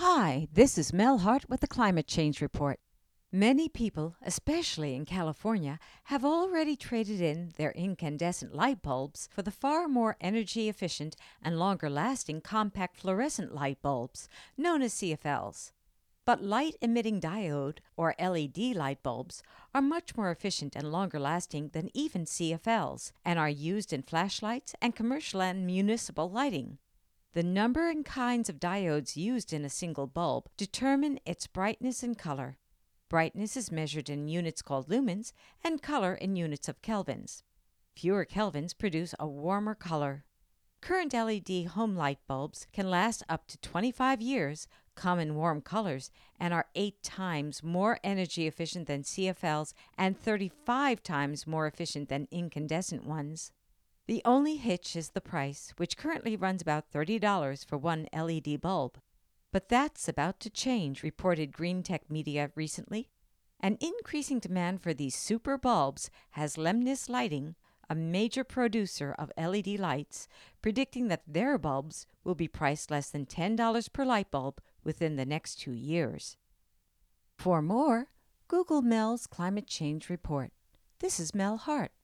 Hi, this is Mel Hart with the Climate Change Report. Many people, especially in California, have already traded in their incandescent light bulbs for the far more energy efficient and longer lasting compact fluorescent light bulbs, known as CFLs. But light emitting diode, or LED light bulbs, are much more efficient and longer lasting than even CFLs and are used in flashlights and commercial and municipal lighting. The number and kinds of diodes used in a single bulb determine its brightness and color. Brightness is measured in units called lumens and color in units of kelvins. Fewer kelvins produce a warmer color. Current LED home light bulbs can last up to 25 years, come in warm colors, and are 8 times more energy efficient than CFLs and 35 times more efficient than incandescent ones. The only hitch is the price, which currently runs about $30 for one LED bulb. But that's about to change, reported Green Tech Media recently. An increasing demand for these super bulbs has Lemnis Lighting, a major producer of LED lights, predicting that their bulbs will be priced less than $10 per light bulb within the next 2 years. For more, Google Mel's Climate Change Report. This is Mel Hart.